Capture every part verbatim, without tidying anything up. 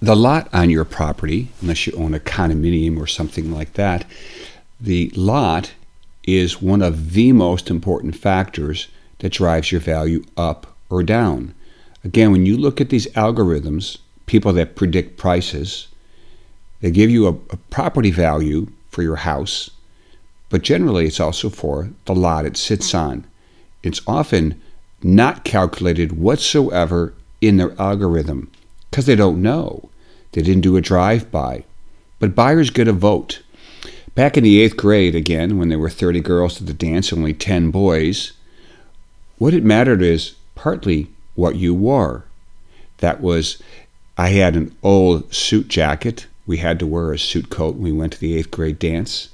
The lot on your property, unless you own a condominium or something like that, the lot is one of the most important factors that drives your value up or down. Again, when you look at these algorithms, people that predict prices, they give you a, a property value for your house, but generally it's also for the lot it sits on. It's often not calculated whatsoever in their algorithm because they don't know. They didn't do a drive-by. But buyers get a vote. Back in the eighth grade, again, when there were thirty girls to the dance, only ten boys, what it mattered is partly what you wore. That was, I had an old suit jacket. We had to wear a suit coat when we went to the eighth grade dance.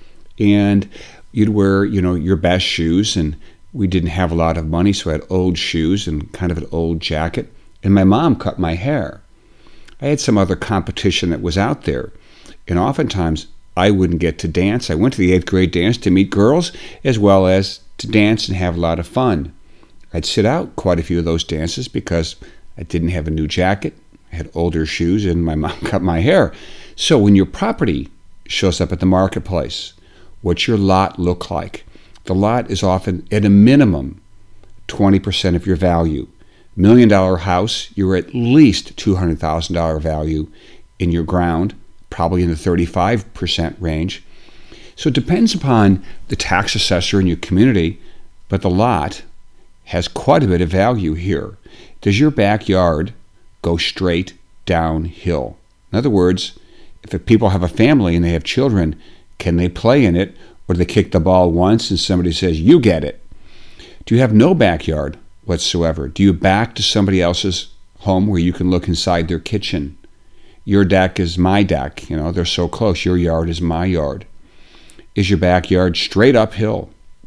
And you'd wear, you know, your best shoes, and we didn't have a lot of money, so I had old shoes and kind of an old jacket. And my mom cut my hair. I had some other competition that was out there, and oftentimes I wouldn't get to dance. I went to the eighth grade dance to meet girls as well as to dance and have a lot of fun. I'd sit out quite a few of those dances because I didn't have a new jacket, I had older shoes, and my mom cut my hair. So when your property shows up at the marketplace, what's your lot look like? The lot is often at a minimum twenty percent of your value. Million dollar house, you're at least two hundred thousand dollars value in your ground, probably in the thirty-five percent range. So it depends upon the tax assessor in your community, but the lot has quite a bit of value here. Does your backyard go straight downhill? In other words, if people have a family and they have children, can they play in it, or do they kick the ball once and somebody says, you get it? Do you have no backyard whatsoever? Do you back to somebody else's home where you can look inside their kitchen? Your deck is my deck. You know, they're so close. Your yard is my yard. Is your backyard straight uphill?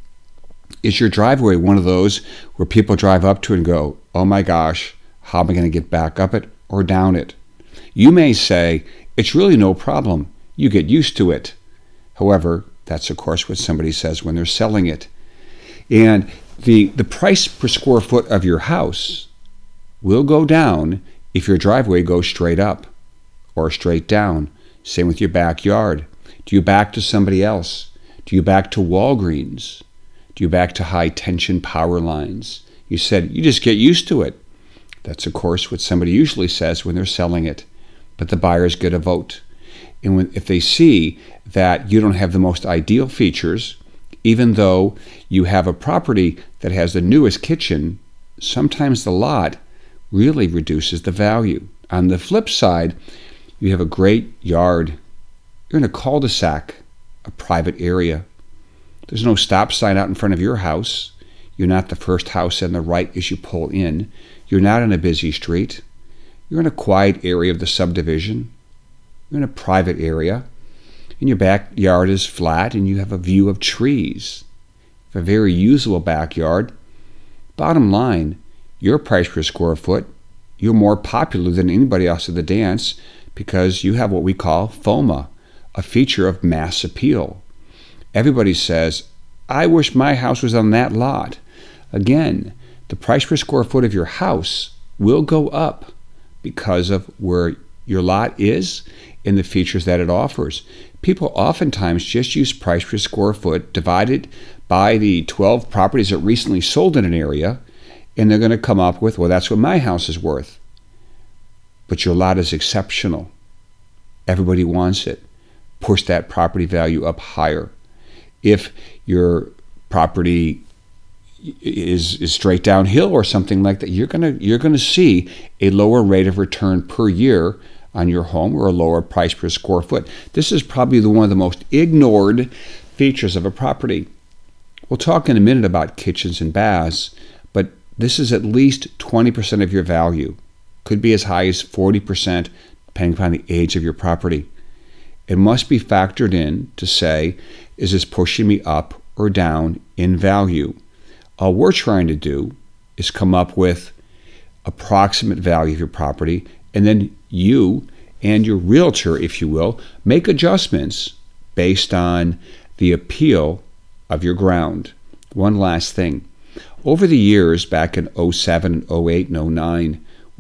Is your driveway one of those where people drive up to it and go, oh my gosh, how am I going to get back up it or down it? You may say, it's really no problem. You get used to it. However, that's of course what somebody says when they're selling it. And the, the price per square foot of your house will go down if your driveway goes straight up or straight down. Same with your backyard. Do you back to somebody else? Do you back to Walgreens? Do you back to high tension power lines? You said you just get used to it. That's of course what somebody usually says when they're selling it. But the buyers get a vote. And when, if they see that you don't have the most ideal features, even though you have a property that has the newest kitchen, sometimes the lot really reduces the value. On the flip side, you have a great yard. You're in a cul-de-sac, a private area. There's no stop sign out in front of your house. You're not the first house on the right as you pull in. You're not in a busy street. You're in a quiet area of the subdivision. You're in a private area. And your backyard is flat and you have a view of trees. A very usable backyard. Bottom line, your price per square foot, you're more popular than anybody else at the dance because you have what we call FOMA, a feature of mass appeal. Everybody says, I wish my house was on that lot. Again, the price per square foot of your house will go up because of where your lot is and the features that it offers. People oftentimes just use price per square foot divided by the twelve properties that recently sold in an area, and they're going to come up with, well, that's what my house is worth. But your lot is exceptional. Everybody wants it. Push that property value up higher. If your property is is straight downhill or something like that, you're gonna you're gonna see a lower rate of return per year on your home or a lower price per square foot. This is probably the one of the most ignored features of a property. We'll talk in a minute about kitchens and baths, but this is at least twenty percent of your value. Could be as high as forty percent depending upon the age of your property. It must be factored in to say, is this pushing me up or down in value? All we're trying to do is come up with approximate value of your property, and then you and your realtor, if you will, make adjustments based on the appeal of your ground. One last thing. Over the years, back in oh seven, oh eight, and oh nine, when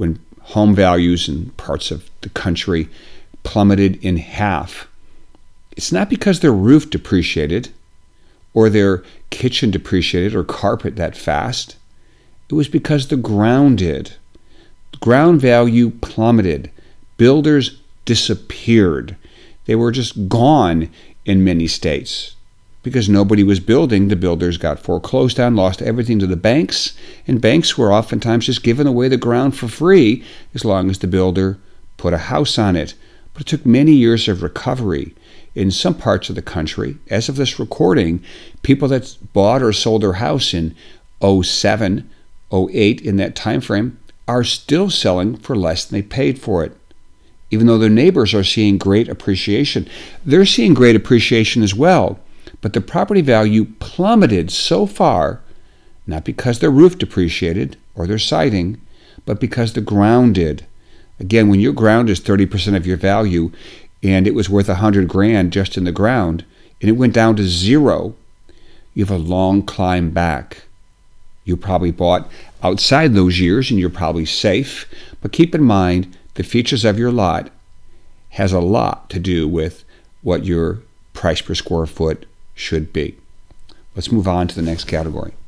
home values in parts of the country plummeted in half, it's not because their roof depreciated or their kitchen depreciated or carpet that fast. It was because the ground did. The ground value plummeted. Builders disappeared. They were just gone in many states. Because nobody was building, the builders got foreclosed on, lost everything to the banks, and banks were oftentimes just giving away the ground for free as long as the builder put a house on it. But it took many years of recovery. In some parts of the country, as of this recording, people that bought or sold their house in oh seven, oh eight, in that time frame, are still selling for less than they paid for it. Even though their neighbors are seeing great appreciation, they're seeing great appreciation as well. But the property value plummeted so far, not because their roof depreciated or their siding, but because the ground did. Again, when your ground is thirty percent of your value and it was worth a hundred grand just in the ground and it went down to zero, you have a long climb back. You probably bought outside those years and you're probably safe, but keep in mind the features of your lot has a lot to do with what your price per square foot should be. Let's move on to the next category.